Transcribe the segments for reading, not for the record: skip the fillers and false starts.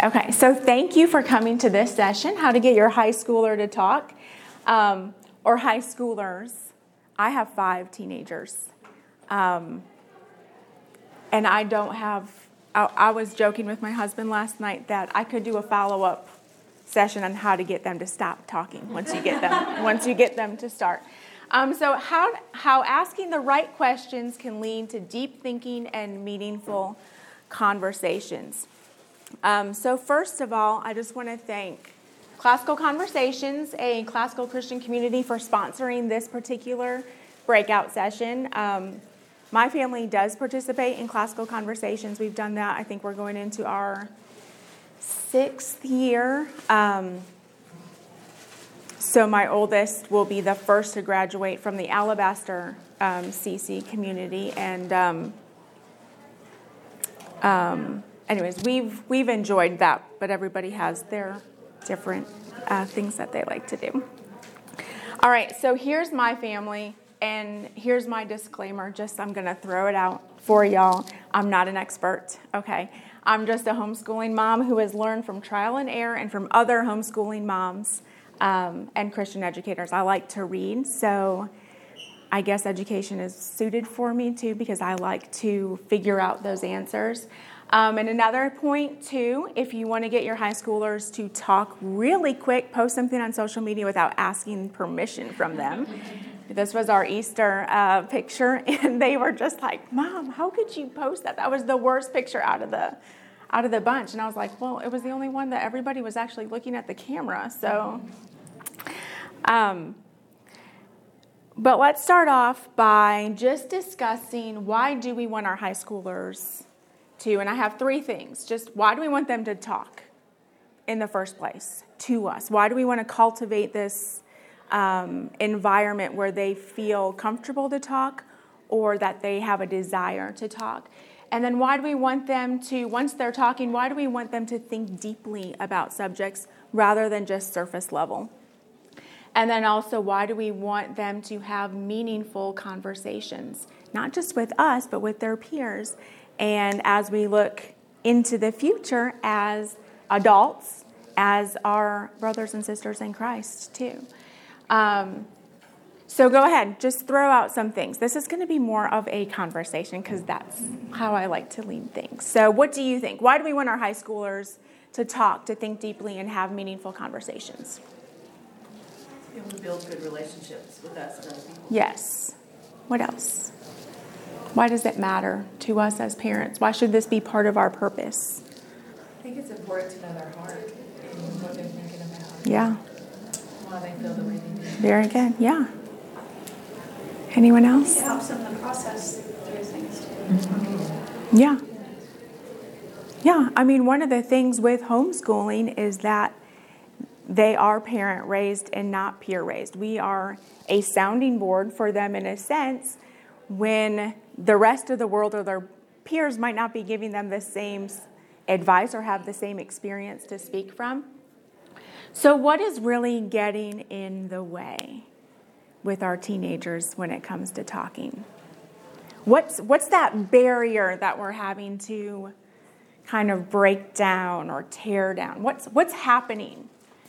Okay, so thank you for coming to this session, How to Get Your High Schooler to Talk, or high schoolers. I have 5 teenagers, and I don't have, I was joking with my husband last night that I could do a follow-up session on how to get them to stop talking once you get them to start. So how asking the right questions can lead to deep thinking and meaningful conversations. So first of all, I just want to thank Classical Conversations, a classical Christian community, for sponsoring this particular breakout session. My family does participate in Classical Conversations. We've done that. I think we're going into our 6th year. So my oldest will be the first to graduate from the Alabaster CC community, and anyways, we've enjoyed that, but everybody has their different things that they like to do. All right, so here's my family, and here's my disclaimer. I'm going to throw it out for y'all. I'm not an expert, okay? I'm just a homeschooling mom who has learned from trial and error and from other homeschooling moms and Christian educators. I like to read, so I guess education is suited for me too, because I like to figure out those answers. And another point too, if you want to get your high schoolers to talk really quick, post something on social media without asking permission from them. This was our Easter picture, and they were just like, "Mom, how could you post that? That was the worst picture out of the bunch." And I was like, "Well, it was the only one that everybody was actually looking at the camera." So, but let's start off by just discussing, why do we want our high schoolers to, and I have 3 things. Just why do we want them to talk in the first place to us? Why do we want to cultivate this environment where they feel comfortable to talk, or that they have a desire to talk? And then why do we want them to, once they're talking, why do we want them to think deeply about subjects rather than just surface level? And then also, why do we want them to have meaningful conversations, not just with us, but with their peers? And as we look into the future as adults, as our brothers and sisters in Christ too. So go ahead, just throw out some things. This is going to be more of a conversation because that's how I like to lead things. So what do you think? Why do we want our high schoolers to talk, to think deeply, and have meaningful conversations? Be able to build good relationships with us and other people. Yes. What else? Why does it matter to us as parents? Why should this be part of our purpose? I think it's important to know their heart and what they're thinking about. Yeah. Why they feel the way they do. Very good. Yeah. Anyone else? It helps them to process through things too. Yeah. Yeah. I mean, one of the things with homeschooling is that they are parent raised and not peer raised. We are a sounding board for them in a sense, when the rest of the world or their peers might not be giving them the same advice or have the same experience to speak from. So what is really getting in the way with our teenagers when it comes to talking? What's that barrier that we're having to kind of break down or tear down? What's happening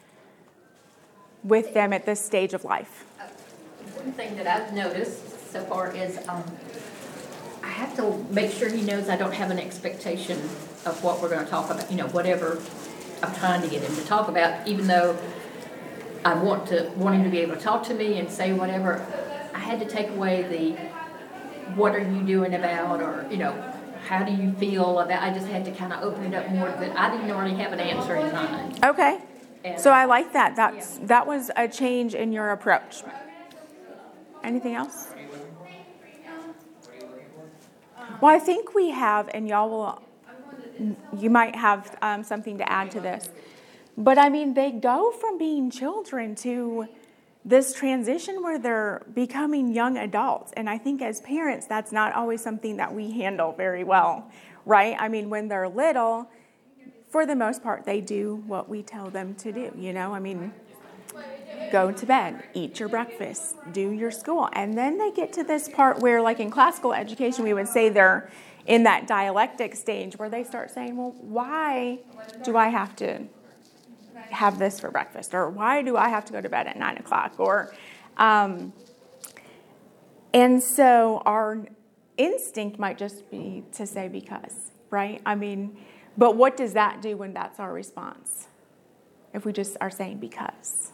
with them at this stage of life? One thing that I've noticed so far is I have to make sure he knows I don't have an expectation of what we're going to talk about, whatever I'm trying to get him to talk about, even though I want him to be able to talk to me and say whatever. I had to take away the what are you doing about, or how do you feel about. I just had to kind of open it up more, that I didn't already have an answer in mind. Okay. So I like that. That was a change in your approach. Anything else? Well, I think we have, and you might have something to add to this. But I mean, they go from being children to this transition where they're becoming young adults. And I think as parents, that's not always something that we handle very well, right? I mean, when they're little, for the most part, they do what we tell them to do, I mean, go to bed, eat your breakfast, do your school. And then they get to this part where, like in classical education, we would say they're in that dialectic stage where they start saying, well, why do I have to have this for breakfast? Or why do I have to go to bed at 9 o'clock? And so our instinct might just be to say because, right? I mean, but what does that do when that's our response? If we just are saying because.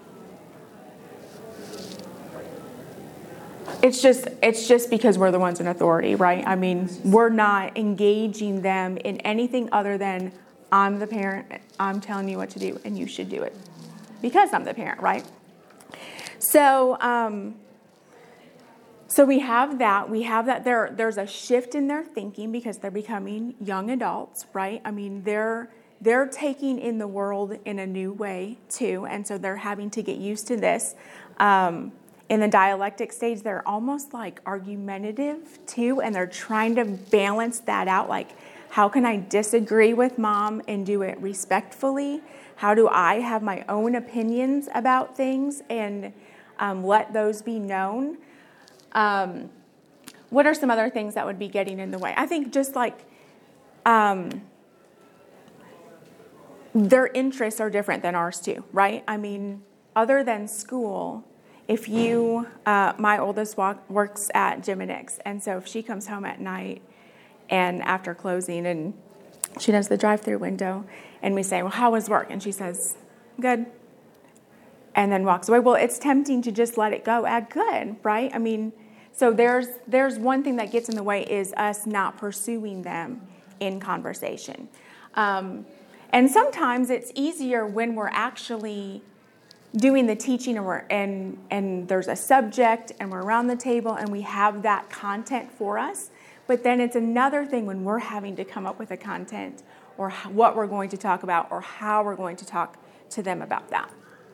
It's just because we're the ones in authority, right? I mean, we're not engaging them in anything other than I'm the parent, I'm telling you what to do, and you should do it. Because I'm the parent, right? So we have that there's a shift in their thinking because they're becoming young adults, right? I mean, they're taking in the world in a new way too, and so they're having to get used to this. In the dialectic stage, they're almost like argumentative too, and they're trying to balance that out. Like, how can I disagree with mom and do it respectfully? How do I have my own opinions about things and let those be known? What are some other things that would be getting in the way? I think just like their interests are different than ours too, right? I mean, other than school, if you, my oldest works at Jim and Nick's, and so if she comes home at night and after closing and she does the drive-through window and we say, well, how was work? And she says, good. And then walks away. Well, it's tempting to just let it go at good, right? I mean, so there's one thing that gets in the way is us not pursuing them in conversation. And sometimes it's easier when we're actually doing the teaching and there's a subject and we're around the table and we have that content for us. But then it's another thing when we're having to come up with a content or what we're going to talk about or how we're going to talk to them about that.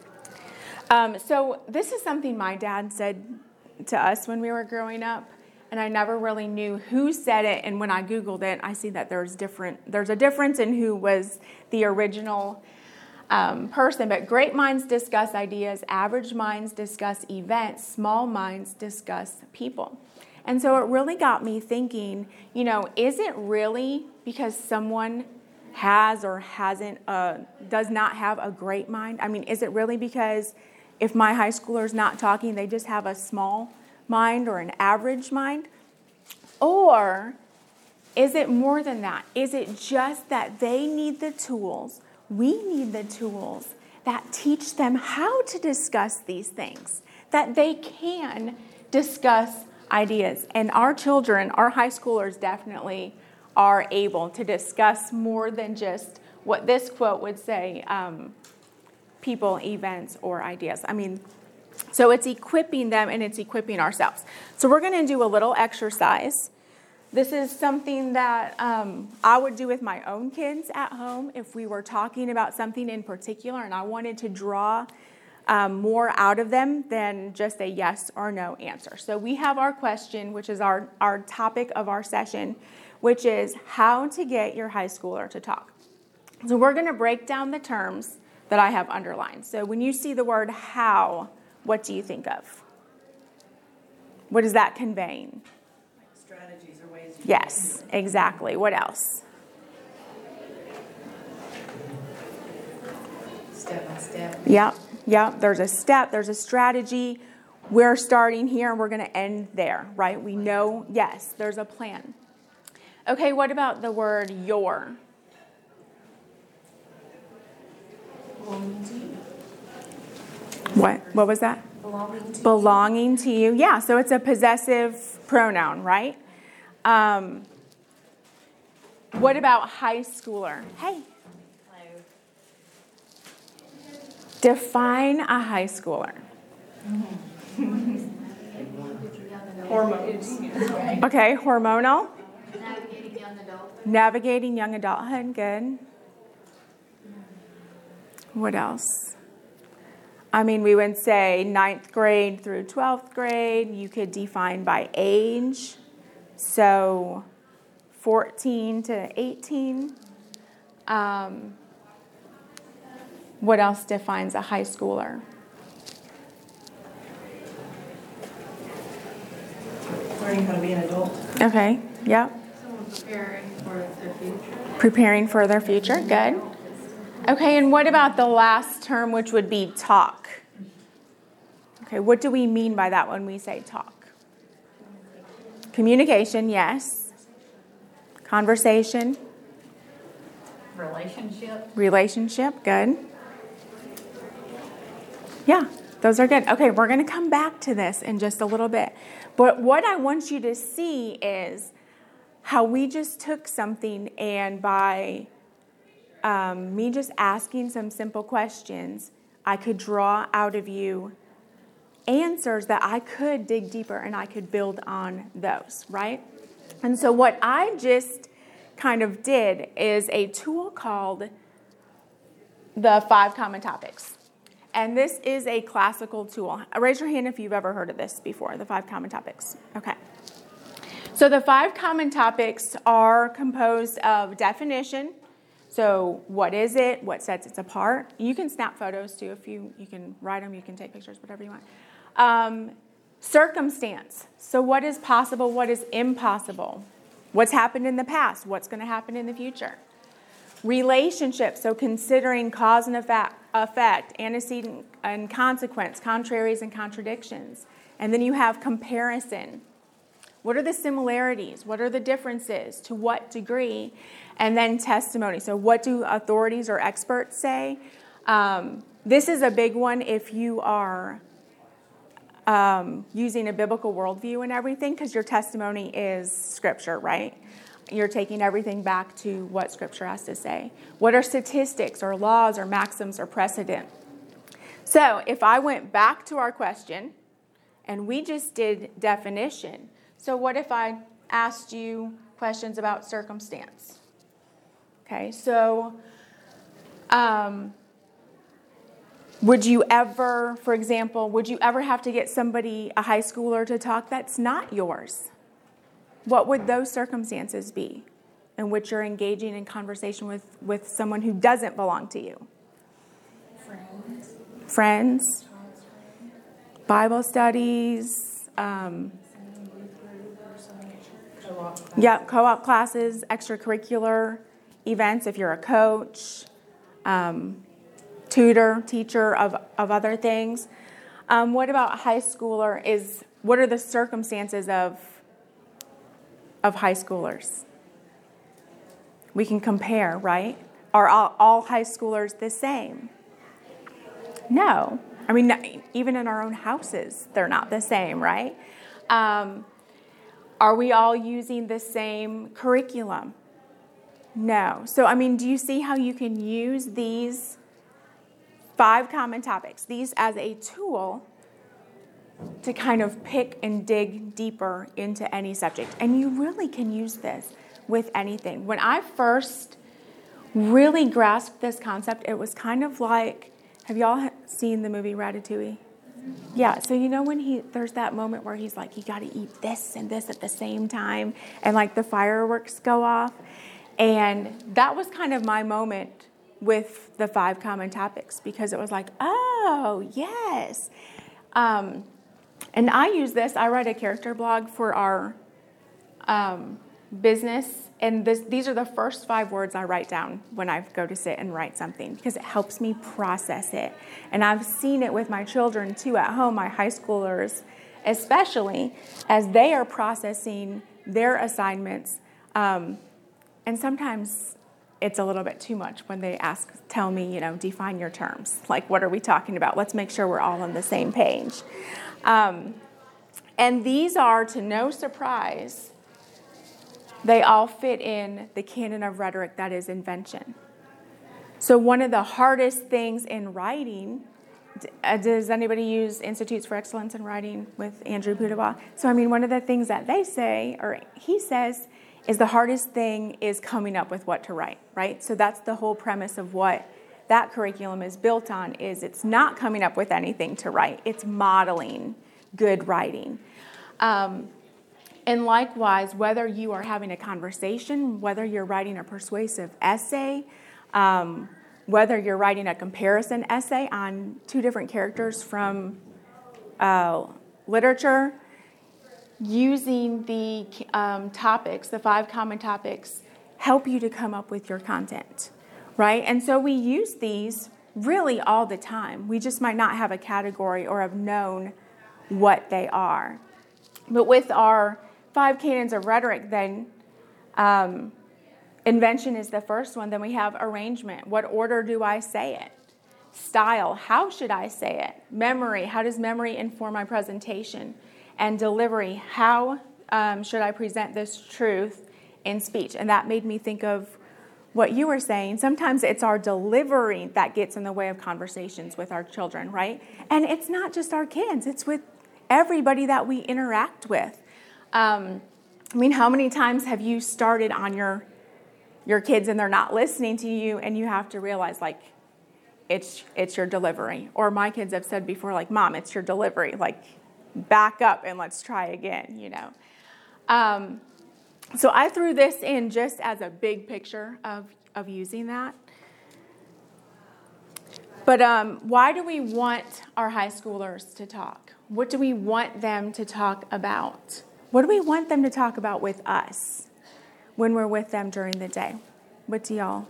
So this is something my dad said to us when we were growing up, and I never really knew who said it. And when I Googled it, I see that there's a difference in who was the original person. But great minds discuss ideas, average minds discuss events, small minds discuss people. And so it really got me thinking, is it really because someone has or hasn't, does not have a great mind? I mean, is it really because if my high schooler's not talking, they just have a small mind or an average mind? Or is it more than that? Is it just that they need the tools, we need the tools that teach them how to discuss these things, that they can discuss ideas? And our children, our high schoolers definitely are able to discuss more than just what this quote would say, people, events, or ideas. I mean, so it's equipping them and it's equipping ourselves. So we're going to do a little exercise. This is something that I would do with my own kids at home if we were talking about something in particular and I wanted to draw more out of them than just a yes or no answer. So we have our question, which is our topic of our session, which is how to get your high schooler to talk. So we're going to break down the terms that I have underlined. So when you see the word how, what do you think of? What is that conveying? Strategies or ways. Yes, exactly. What else? Step by step. Yep. There's a step, there's a strategy. We're starting here and we're going to end there, right? We know, yes, there's a plan. Okay, what about the word your? Belonging to you. What was that? Belonging to you. Belonging to you. Yeah, so it's a possessive pronoun, right? What about high schooler? Hey. Define a high schooler. Hormones. Okay, hormonal. Navigating young adult. Navigating young adulthood, good. What else? I mean, we would say 9th grade through 12th grade. You could define by age. So 14 to 18. What else defines a high schooler? Learning how to be an adult. Okay, yep. Someone Preparing for their future. Preparing for their future. Good. Okay, and what about the last term, which would be talk? Okay, what do we mean by that when we say talk? Communication, yes. Conversation. Relationship, good. Yeah, those are good. Okay, we're going to come back to this in just a little bit. But what I want you to see is how we just took something, and by me just asking some simple questions, I could draw out of you answers that I could dig deeper and I could build on those, right? And so what I just kind of did is a tool called the 5 Common Topics. And this is a classical tool. Raise your hand if you've ever heard of this before, the 5 Common Topics. Okay. So the 5 common topics are composed of definition. So what is it? What sets it apart? You can snap photos too if you can write them, you can take pictures, whatever you want. Circumstance. So what is possible? What is impossible? What's happened in the past? What's going to happen in the future? Relationship. So considering cause and effect, antecedent and consequence, contraries and contradictions. And then you have comparison. What are the similarities? What are the differences? To what degree? And then testimony. So what do authorities or experts say? This is a big one if you are using a biblical worldview and everything, because your testimony is Scripture, right? You're taking everything back to what Scripture has to say. What are statistics or laws or maxims or precedent? So if I went back to our question and we just did definition, so what if I asked you questions about circumstance? Okay, so would you ever, for example, would you ever have to get somebody, a high schooler, to talk that's not yours? What would those circumstances be in which you're engaging in conversation with someone who doesn't belong to you? Friends. Bible studies. Co-op classes, extracurricular events if you're a coach, tutor, teacher of other things. What about a high schooler? What are the circumstances of high schoolers? We can compare, right? Are all high schoolers the same? No. I mean, even in our own houses, they're not the same, right? Are we all using the same curriculum? No. So, I mean, do you see how you can use these 5 common topics, these as a tool to kind of pick and dig deeper into any subject? And you really can use this with anything. When I first really grasped this concept, it was kind of like, have y'all seen the movie Ratatouille? Yeah, so you know when there's that moment where he's like, you got to eat this and this at the same time, and like the fireworks go off. And that was kind of my moment with the 5 common topics, because it was like, oh, yes. And I use this. I write a character blog for our business, and these are the first 5 words I write down when I go to sit and write something, because it helps me process it. And I've seen it with my children too at home, my high schoolers, especially as they are processing their assignments. And sometimes it's a little bit too much when they tell me, define your terms. Like, what are we talking about? Let's make sure we're all on the same page. And these are, to no surprise, they all fit in the canon of rhetoric that is invention. So one of the hardest things in writing, does anybody use Institutes for Excellence in Writing with Andrew Pudewa? So, I mean, one of the things that they say, or he says, is the hardest thing is coming up with what to write, right? So that's the whole premise of what that curriculum is built on, is it's not coming up with anything to write. It's modeling good writing. And likewise, whether you are having a conversation, whether you're writing a persuasive essay, whether you're writing a comparison essay on 2 different characters from literature, using the topics, the 5 common topics, help you to come up with your content, right? And so we use these really all the time. We just might not have a category or have known what they are. But with our 5 canons of rhetoric, then invention is the first one. Then we have arrangement. What order do I say it? Style. How should I say it? Memory. How does memory inform my presentation? And delivery. How should I present this truth in speech? And that made me think of what you were saying. Sometimes it's our delivery that gets in the way of conversations with our children, right? And it's not just our kids. It's with everybody that we interact with. I mean, how many times have you started on your kids and they're not listening to you, and you have to realize, like, it's your delivery? Or my kids have said before, like, Mom, it's your delivery. Like, back up and let's try again, you know. So I threw this in just as a big picture of using that. But why do we want our high schoolers to talk? What do we want them to talk about? What do we want them to talk about with us when we're with them during the day? What do y'all?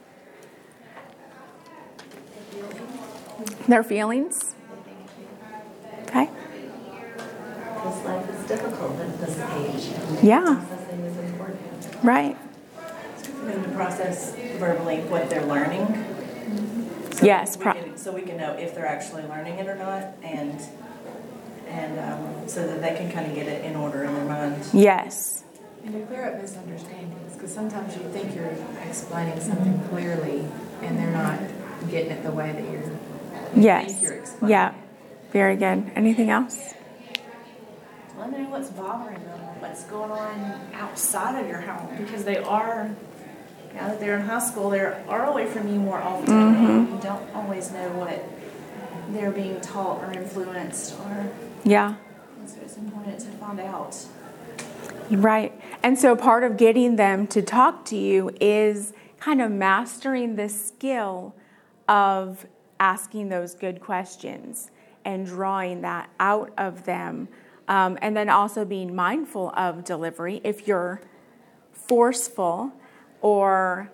Their feelings? Okay. Because life is difficult at this age. Yeah. Processing is important. Right. For them to process verbally what they're learning. So Yes. so we can know if they're actually learning it or not, and so that they can kind of get it in order in their mind. Yes. And to clear up misunderstandings, because sometimes you think you're explaining something clearly, and they're not getting it the way that you Yes. think you're explaining Yeah. it. Very good. Anything else? Let them know what's bothering them, what's going on outside of your home, because they are, now that they're in high school, they are away from you more often, and you don't always know what they're being taught or influenced, or Yeah. so it's important to find out. Right. And so part of getting them to talk to you is kind of mastering the skill of asking those good questions and drawing that out of them. And then also being mindful of delivery. If you're forceful or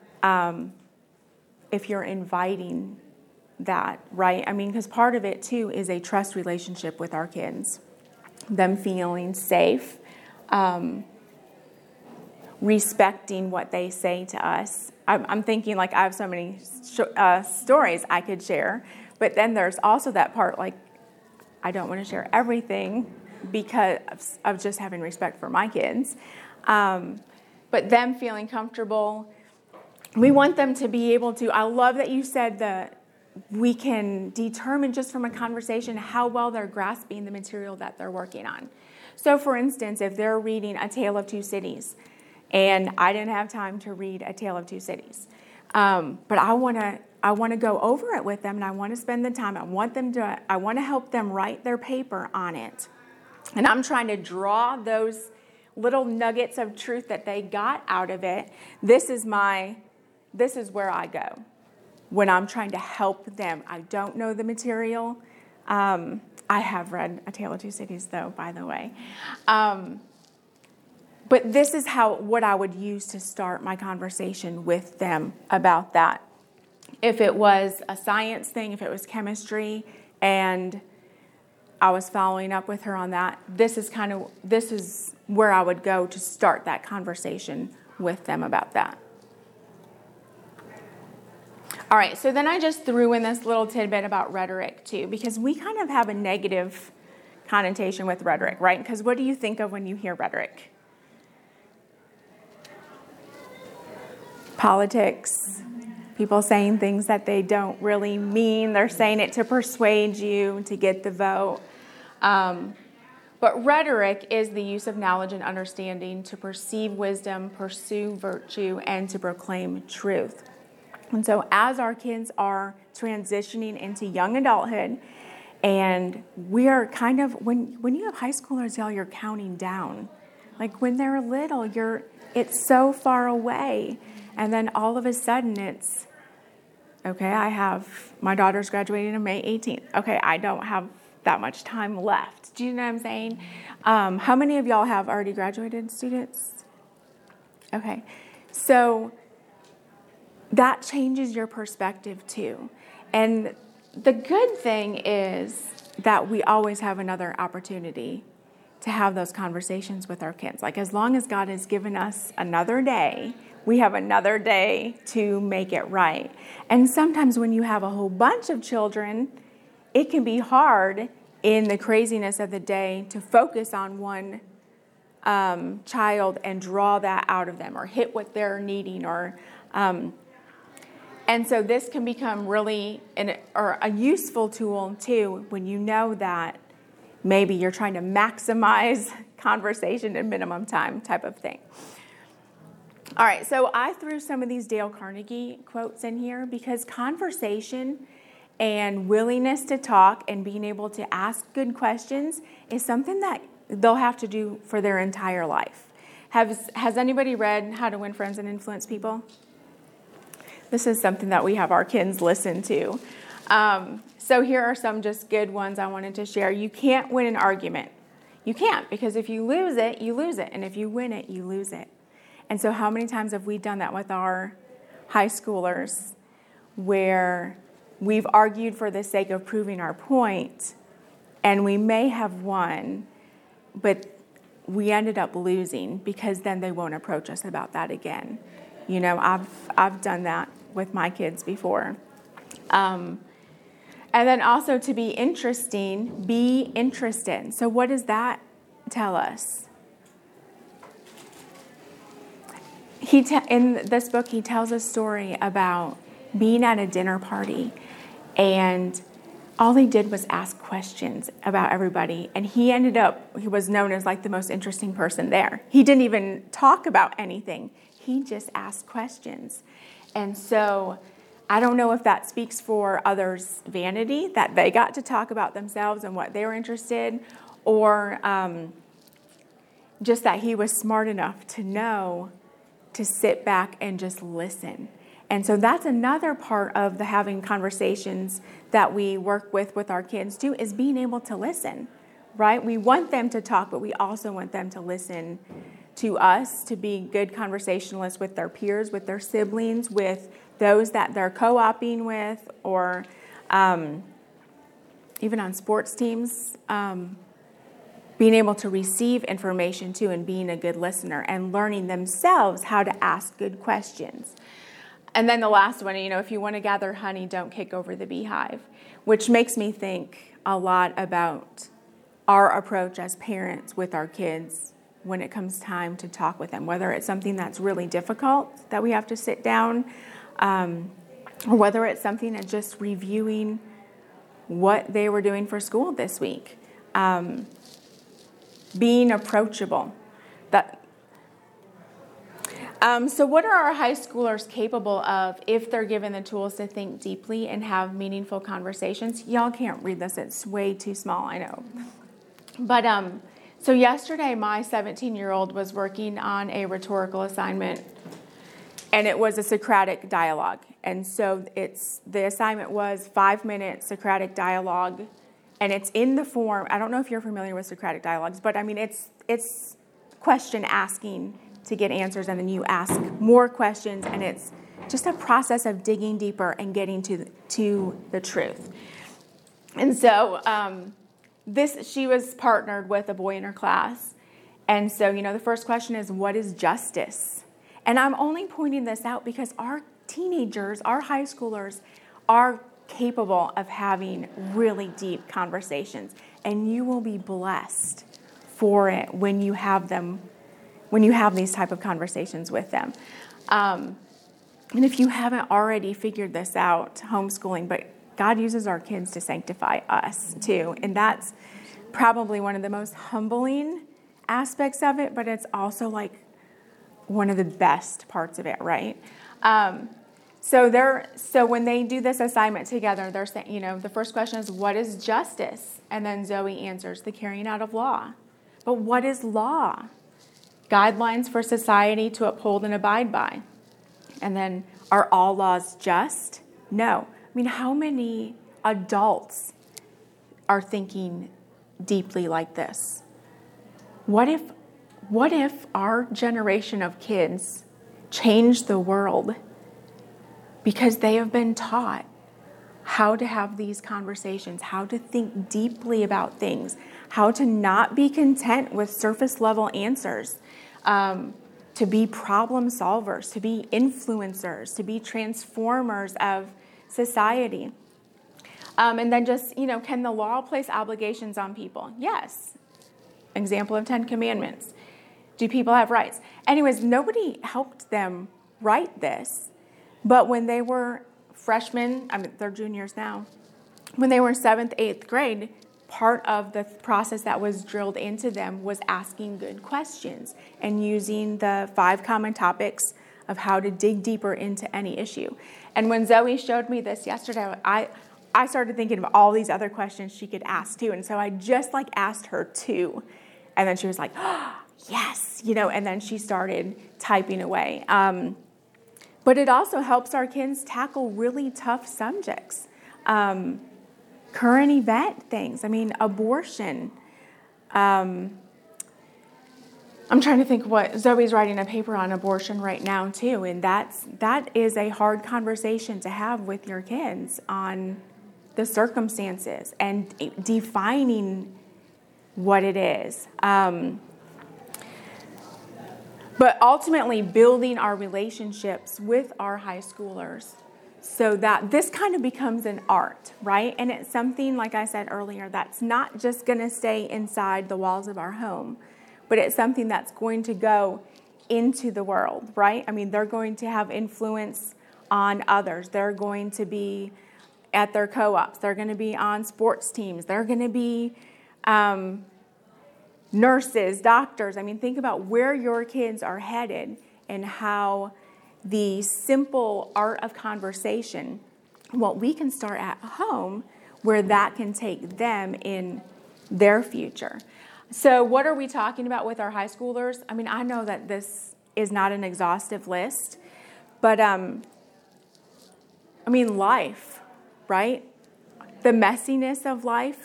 if you're inviting that, right? I mean, because part of it too is a trust relationship with our kids. Them feeling safe, respecting what they say to us. I'm thinking, like, I have so many stories I could share, but then there's also that part, like, I don't want to share everything because of just having respect for my kids. But them feeling comfortable. We want them to be able to, I love that you said that we can determine just from a conversation how well they're grasping the material that they're working on. So for instance, if they're reading A Tale of Two Cities, and I didn't have time to read A Tale of Two Cities, but I want to go over it with them, and I want to spend the time. I want to help them write their paper on it. And I'm trying to draw those little nuggets of truth that they got out of it. This is where I go when I'm trying to help them. I don't know the material. I have read A Tale of Two Cities, though, by the way. But this is what I would use to start my conversation with them about that. If it was a science thing, if it was chemistry, and I was following up with her on that, this is where I would go to start that conversation with them about that. All right, so then I just threw in this little tidbit about rhetoric too, because we kind of have a negative connotation with rhetoric, right? Because what do you think of when you hear rhetoric? Politics, people saying things that they don't really mean. They're saying it to persuade you, to get the vote. But rhetoric is the use of knowledge and understanding to perceive wisdom, pursue virtue, and to proclaim truth. And so as our kids are transitioning into young adulthood, and we are kind of, when you have high schoolers, y'all, you're counting down. Like when they're little, it's so far away. And then all of a sudden okay, my daughter's graduating on May 18th. Okay, I don't have that much time left. Do you know what I'm saying? How many of y'all have already graduated students? Okay. So that changes your perspective too. And the good thing is that we always have another opportunity to have those conversations with our kids. Like, as long as God has given us another day, we have another day to make it right. And sometimes when you have a whole bunch of children, it can be hard in the craziness of the day to focus on one child and draw that out of them or hit what they're needing. And so this can become really a useful tool too when you know that maybe you're trying to maximize conversation in minimum time type of thing. All right, so I threw some of these Dale Carnegie quotes in here because conversation and willingness to talk and being able to ask good questions is something that they'll have to do for their entire life. Has anybody read How to Win Friends and Influence People? This is something that we have our kids listen to. So here are some just good ones I wanted to share. You can't win an argument. You can't, because if you lose it, you lose it. And if you win it, you lose it. And so how many times have we done that with our high schoolers where we've argued for the sake of proving our point and we may have won, but we ended up losing because then they won't approach us about that again. You know, I've done that with my kids before. And then also to be interesting, be interested. So what does that tell us? In this book, he tells a story about being at a dinner party, and all he did was ask questions about everybody, and he was known as like the most interesting person there. He didn't even talk about anything. He just asked questions. And so I don't know if that speaks for others' vanity, that they got to talk about themselves and what they were interested in, or just that he was smart enough to know to sit back and just listen. And so that's another part of the having conversations that we work with our kids too, is being able to listen, right? We want them to talk, but we also want them to listen to us, to be good conversationalists with their peers, with their siblings, with those that they're co-oping with, or even on sports teams, being able to receive information too and being a good listener and learning themselves how to ask good questions. And then the last one, if you want to gather honey, don't kick over the beehive, which makes me think a lot about our approach as parents with our kids when it comes time to talk with them, whether it's something that's really difficult that we have to sit down, or whether it's something that's just reviewing what they were doing for school this week. Being approachable. So what are our high schoolers capable of if they're given the tools to think deeply and have meaningful conversations? Y'all can't read this. It's way too small, I know. But so yesterday, my 17-year-old was working on a rhetorical assignment, and it was a Socratic dialogue. And so the assignment was 5-minute Socratic dialogue, and it's in the form, I don't know if you're familiar with Socratic dialogues, but I mean, it's question asking to get answers, and then you ask more questions, and it's just a process of digging deeper and getting to the truth. And so she was partnered with a boy in her class, and so, the first question is, what is justice? And I'm only pointing this out because our teenagers, our high schoolers, are capable of having really deep conversations, and you will be blessed for it when you have these type of conversations with them. And if you haven't already figured this out, homeschooling, but God uses our kids to sanctify us too, and that's probably one of the most humbling aspects of it, but it's also like one of the best parts of it, right? So when they do this assignment together, they're saying, the first question is, what is justice? And then Zoe answers, the carrying out of law. But what is law? Guidelines for society to uphold and abide by. And then, are all laws just? No. I mean, how many adults are thinking deeply like this. What if our generation of kids change the world because they have been taught how to have these conversations, how to think deeply about things, how to not be content with surface level answers, to be problem solvers, to be influencers, to be transformers of society. And then just, can the law place obligations on people? Yes. Example of 10 Commandments. Do people have rights? Anyways, nobody helped them write this. But when they were freshmen, they're juniors now, when they were 7th, 8th grade, part of the process that was drilled into them was asking good questions and using the 5 common topics of how to dig deeper into any issue. And when Zoe showed me this yesterday, I started thinking of all these other questions she could ask too. And so I just asked her 2. And then she was like, oh, yes, and then she started typing away. But it also helps our kids tackle really tough subjects. Current event things. Abortion. I'm trying to think what Zoe's writing a paper on abortion right now too, and that is a hard conversation to have with your kids on the circumstances and defining what it is. But ultimately building our relationships with our high schoolers so that this kind of becomes an art, right? And it's something, like I said earlier, that's not just going to stay inside the walls of our home, but it's something that's going to go into the world, right? They're going to have influence on others. They're going to be at their co-ops. They're going to be on sports teams. They're going to be nurses, doctors. Think about where your kids are headed and how the simple art of conversation, what we can start at home, where that can take them in their future. So what are we talking about with our high schoolers? I know that this is not an exhaustive list, but life, right? The messiness of life,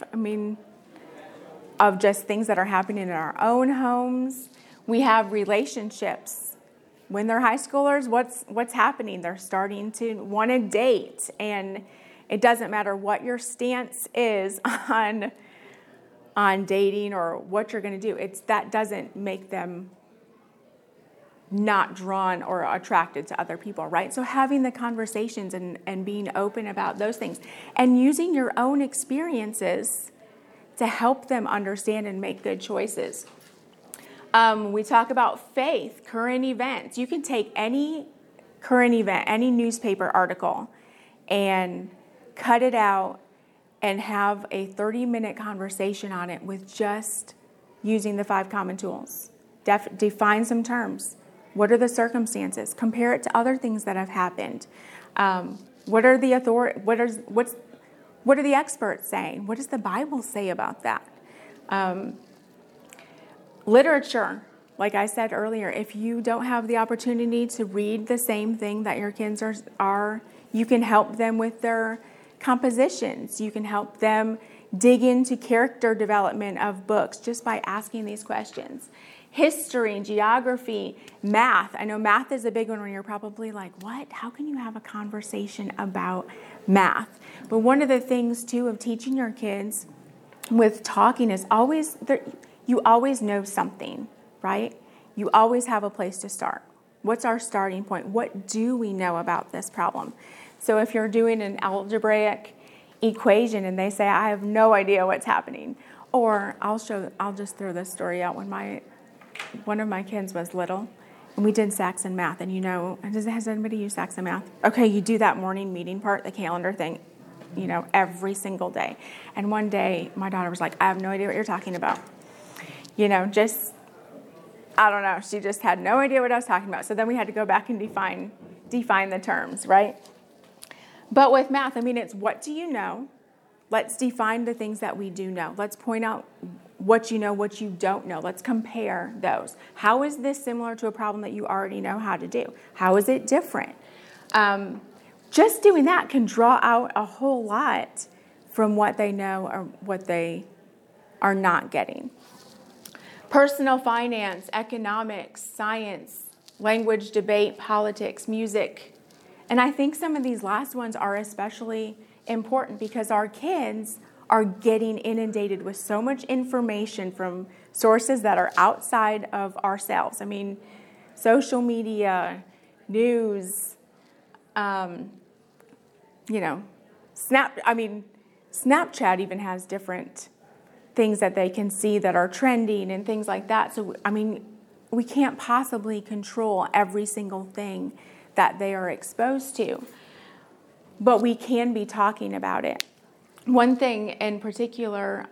of just things that are happening in our own homes. We have relationships. When they're high schoolers, what's happening? They're starting to want to date, and it doesn't matter what your stance is on dating or what you're going to do. That doesn't make them not drawn or attracted to other people, right? So having the conversations and being open about those things and using your own experiences to help them understand and make good choices. We talk about faith, current events. You can take any current event, any newspaper article, and cut it out and have a 30-minute conversation on it with just using the 5 common tools. Define some terms. What are the circumstances? Compare it to other things that have happened. What are the experts saying? What does the Bible say about that? Literature, like I said earlier, if you don't have the opportunity to read the same thing that your kids are, you can help them with their compositions. You can help them dig into character development of books just by asking these questions. History, geography, math. I know math is a big one where you're probably like, what? How can you have a conversation about math? But one of the things, too, of teaching your kids with talking is you always know something, right? You always have a place to start. What's our starting point? What do we know about this problem? So if you're doing an algebraic equation and they say, I have no idea what's happening, or I'll just throw this story out. When one of my kids was little, and we did Saxon math, and has anybody used Saxon math? Okay, you do that morning meeting part, the calendar thing, every single day. And one day, my daughter was like, I have no idea what you're talking about. I don't know. She just had no idea what I was talking about. So then we had to go back and define the terms, right? But with math, it's what do you know? Let's define the things that we do know. Let's point out what you know, what you don't know. Let's compare those. How is this similar to a problem that you already know how to do? How is it different? Just doing that can draw out a whole lot from what they know or what they are not getting. Personal finance, economics, science, language, debate, politics, music. And I think some of these last ones are especially important because our kids are getting inundated with so much information from sources that are outside of ourselves. I mean, social media, news, Snapchat even has different things that they can see that are trending and things like that. So, I mean, we can't possibly control every single thing that they are exposed to, but we can be talking about it. One thing in particular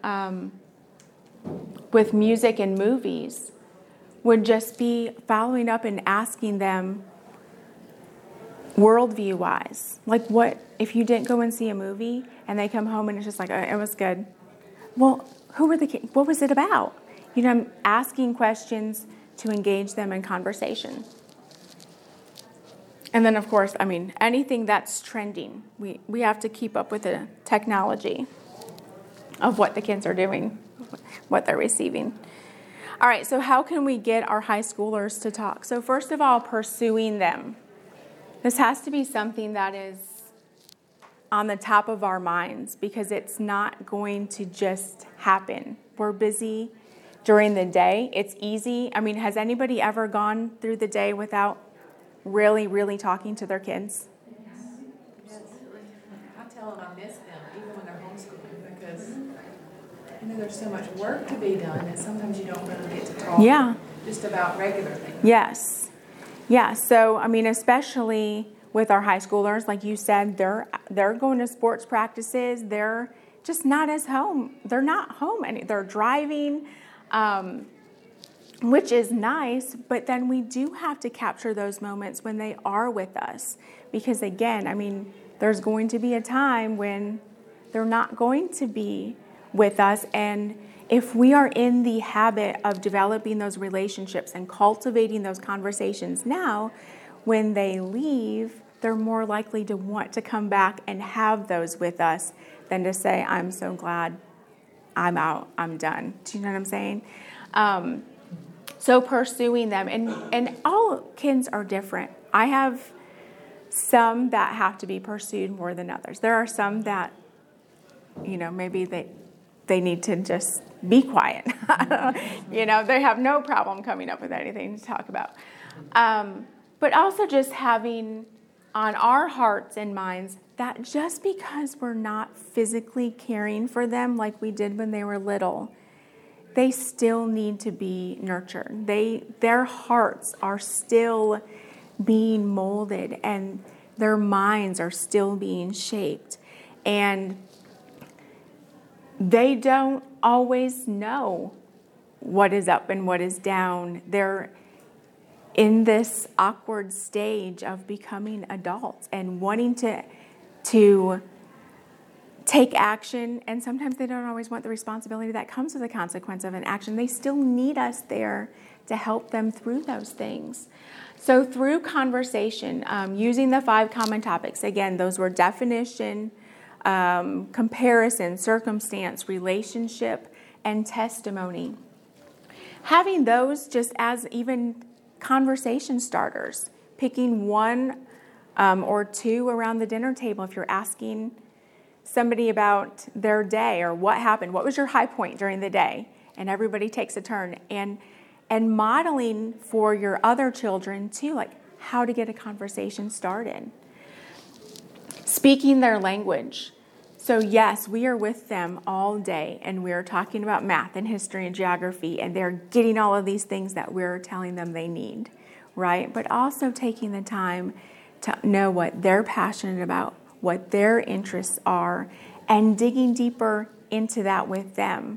with music and movies would just be following up and asking them worldview wise, like what if you didn't go and see a movie and they come home and it's just like, oh, it was good. Well, who were the kids? What was it about? I'm asking questions to engage them in conversation. And then, of course, anything that's trending, we have to keep up with the technology of what the kids are doing, what they're receiving. All right, so how can we get our high schoolers to talk? So first of all, pursuing them. This has to be something that is on the top of our minds because it's not going to just happen. We're busy during the day. It's easy. Has anybody ever gone through the day without really, really talking to their kids? Yes. I tell them I miss them, even when they're homeschooling, because there's so much work to be done that sometimes you don't really get to talk just about regular things. Yes. Yeah, so, especially with our high schoolers, like you said, they're going to sports practices. They're just not as home. They're not home. They're driving, which is nice, but then we do have to capture those moments when they are with us. Because again, there's going to be a time when they're not going to be with us. And if we are in the habit of developing those relationships and cultivating those conversations now, when they leave, they're more likely to want to come back and have those with us than to say, I'm so glad I'm out, I'm done. Do you know what I'm saying? So pursuing them, and all kids are different. I have some that have to be pursued more than others. There are some that, maybe they need to just be quiet. They have no problem coming up with anything to talk about. But also just having on our hearts and minds that just because we're not physically caring for them like we did when they were little, they still need to be nurtured. Their hearts are still being molded and their minds are still being shaped. And they don't always know what is up and what is down. They're in this awkward stage of becoming adults and wanting to take action, and sometimes they don't always want the responsibility that comes with the consequence of an action. They still need us there to help them through those things. So through conversation, using the 5 common topics, again, those were definition, comparison, circumstance, relationship, and testimony. Having those just as even conversation starters, picking 1 or 2 around the dinner table if you're asking somebody about their day or what happened, what was your high point during the day, and everybody takes a turn, and modeling for your other children too, like how to get a conversation started. Speaking their language. So yes, we are with them all day and we are talking about math and history and geography, and they're getting all of these things that we're telling them they need, right? But also taking the time to know what they're passionate about, what their interests are, and digging deeper into that with them.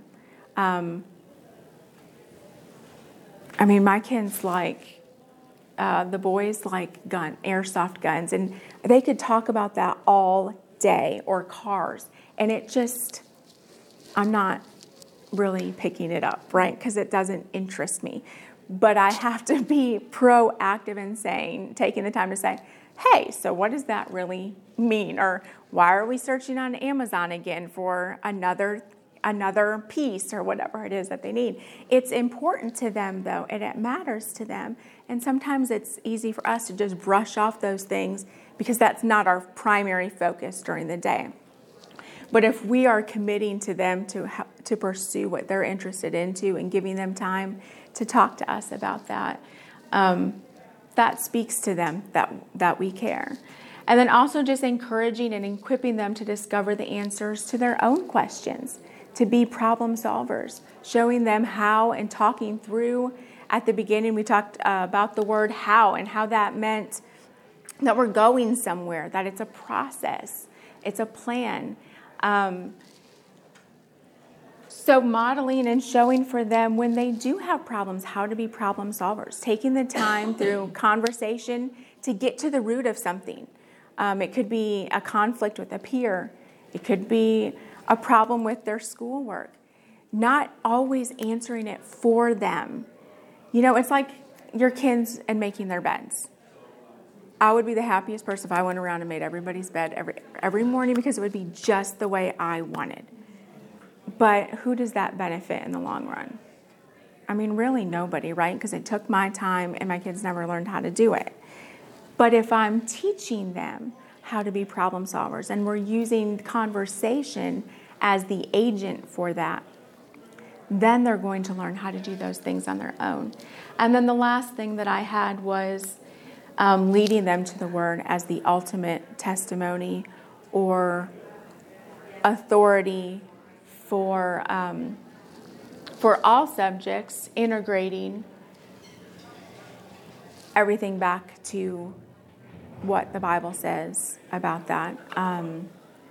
My kids like, the boys like airsoft guns, and they could talk about that all day, or cars, and I'm not really picking it up, right? Because it doesn't interest me. but I have to be proactive in taking the time to say, hey, so what does that really mean? Or why are we searching on Amazon again for another piece or whatever it is that they need? It's important to them, though, and it matters to them. And sometimes it's easy for us to just brush off those things because that's not our primary focus during the day. But if we are committing to them to pursue what they're interested into and giving them time to talk to us about that, that speaks to them that we care. And then also just encouraging and equipping them to discover the answers to their own questions, to be problem solvers, showing them how and talking through. At the beginning, we talked about the word how and how that meant that we're going somewhere, that it's a process, it's a plan. So modeling and showing for them when they do have problems, how to be problem solvers, taking the time through conversation to get to the root of something. It could be a conflict with a peer. It could be a problem with their schoolwork. Not always answering it for them. You know, it's like your kids and making their beds. I would be the happiest person if I went around and made everybody's bed every morning because it would be just the way I wanted. But who does that benefit in the long run? I mean, really nobody, right? Because it took my time and my kids never learned how to do it. But if I'm teaching them how to be problem solvers and we're using conversation as the agent for that, then they're going to learn how to do those things on their own. And then the last thing that I had was leading them to the Word as the ultimate testimony or authority for all subjects, integrating everything back to what the Bible says about that. And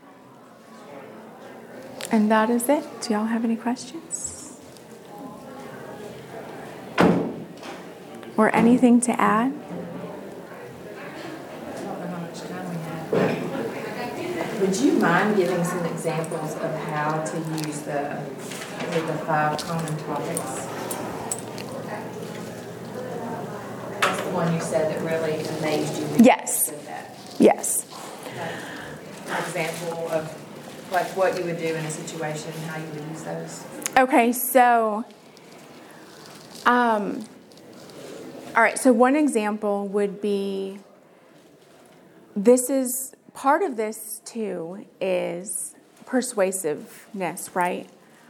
that is it. Do y'all have any questions? Or anything to add? I don't know how much time we have. Would you mind giving some examples of how to use the 5 common topics? That's the one you said that really amazed you. Yes. Yes. An example of like what you would do in a situation, how you would use those. Okay, so, all right, so one example would be, part of this too is persuasiveness, right?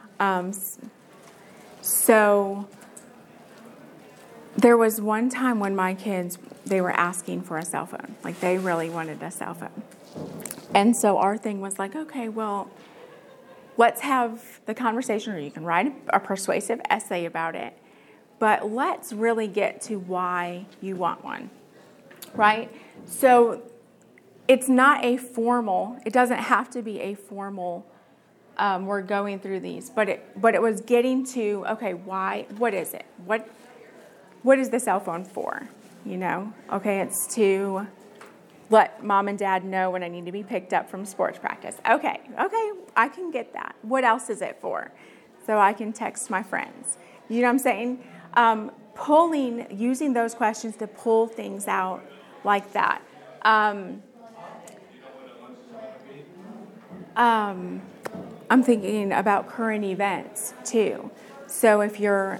So there was one time when my kids, they were asking for a cell phone. Like they really wanted a cell phone. And so our thing was like, okay, well, let's have the conversation, or you can write a persuasive essay about it, but let's really get to why you want one, right? So it's not a formal, it doesn't have to be a formal, we're going through these, but it was getting to, okay, why, what is it? What is the cell phone for? You know, okay, it's to let mom and dad know when I need to be picked up from sports practice. Okay, I can get that. What else is it for? So I can text my friends. You know what I'm saying? Using those questions to pull things out like that. I'm thinking about current events too. So if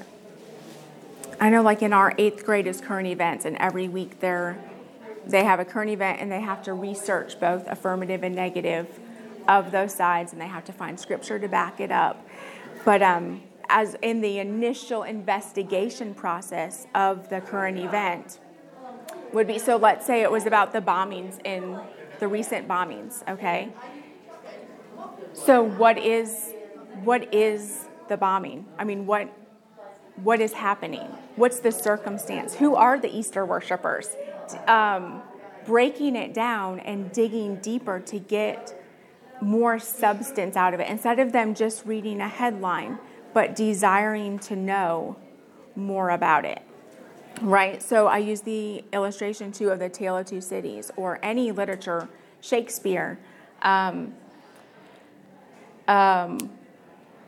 I know like in our 8th grade is current events, and every week they have a current event and they have to research both affirmative and negative of those sides, and they have to find scripture to back it up. But as in the initial investigation process of the current event would be, so let's say it was about the bombings in the recent bombings, okay? So what is the bombing? I mean, what is happening? What's the circumstance? Who are the Easter worshipers? Breaking it down and digging deeper to get more substance out of it, instead of them just reading a headline, but desiring to know more about it, right? So I use the illustration too of the Tale of Two Cities, or any literature,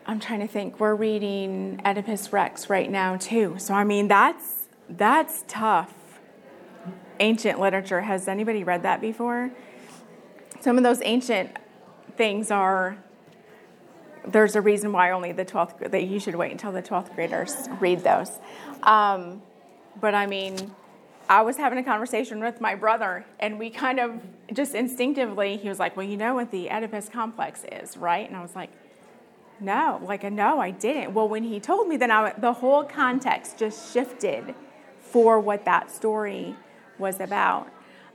I'm trying to think. We're reading Oedipus Rex right now too. So I mean, that's tough. Ancient literature. Has anybody read that before? Some of those ancient things are. There's a reason why only the 12th. That you should wait until the 12th graders read those. But I mean, I was having a conversation with my brother, and we kind of just instinctively, he was like, well, you know what the Oedipus complex is, right? And I was like, no, I didn't. Well, when he told me, then the whole context just shifted for what that story was about.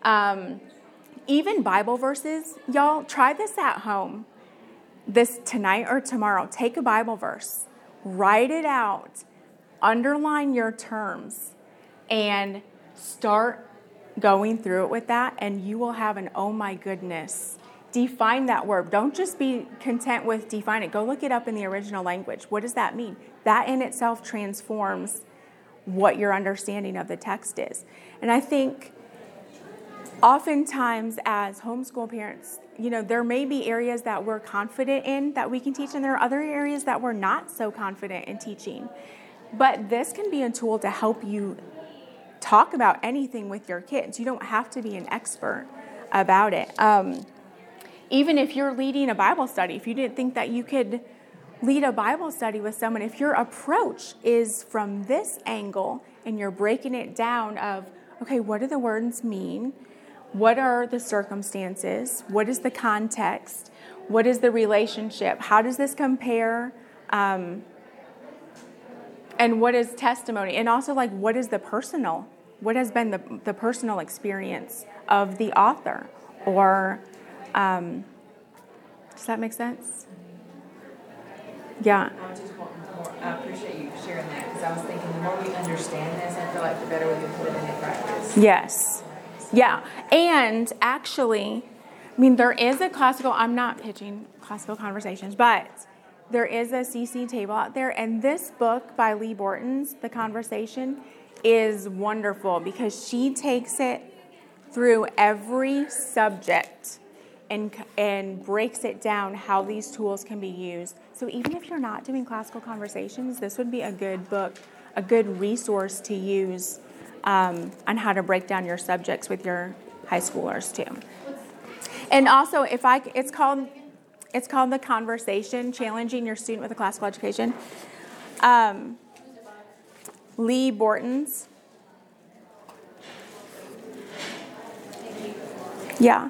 Even Bible verses, y'all, try this at home. This tonight or tomorrow, take a Bible verse, write it out, underline your terms, and start going through it with that, and you will have an oh my goodness. Define that word. Don't just be content with define it. Go look it up in the original language. What does that mean? That in itself transforms what your understanding of the text is. And I think oftentimes as homeschool parents, there may be areas that we're confident in that we can teach, and there are other areas that we're not so confident in teaching. But this can be a tool to help you talk about anything with your kids. You don't have to be an expert about it. Even if you're leading a Bible study, if you didn't think that you could lead a Bible study with someone, if your approach is from this angle and you're breaking it down of, okay, what do the words mean? What are the circumstances? What is the context? What is the relationship? How does this compare? And what is testimony? And also, what is the personal? What has been the personal experience of the author? Or, does that make sense? Yeah. I was just wanting more. I appreciate you sharing that, because I was thinking the more we understand this, I feel like the better we can put it into practice. Yes. Yeah. And actually, there is a classical, I'm not pitching classical conversations, but there is a CC table out there, and this book by Lee Bortons, The Conversation, is wonderful because she takes it through every subject and breaks it down how these tools can be used. So even if you're not doing classical conversations, this would be a good book, a good resource to use on how to break down your subjects with your high schoolers too. And also, it's called The Conversation, Challenging Your Student with a Classical Education. Lee Bortons. Yeah.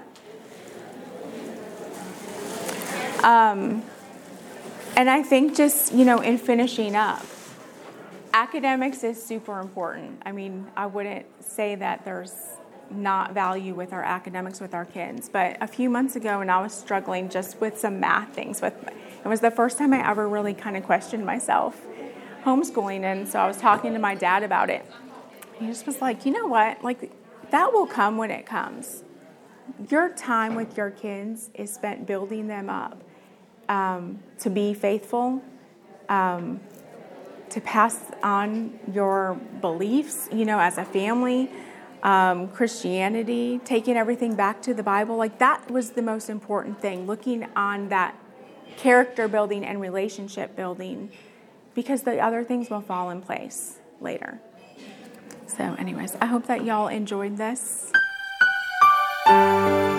And I think just, in finishing up, academics is super important. I wouldn't say that there's not value with our academics with our kids. But a few months ago, when I was struggling just with some math things, it was the first time I ever really kind of questioned myself homeschooling. And so I was talking to my dad about it. He just was like, you know what? That will come when it comes. Your time with your kids is spent building them up to be faithful, to pass on your beliefs, as a family, Christianity, taking everything back to the Bible. That was the most important thing, looking on that character building and relationship building, because the other things will fall in place later. So anyways, I hope that y'all enjoyed this.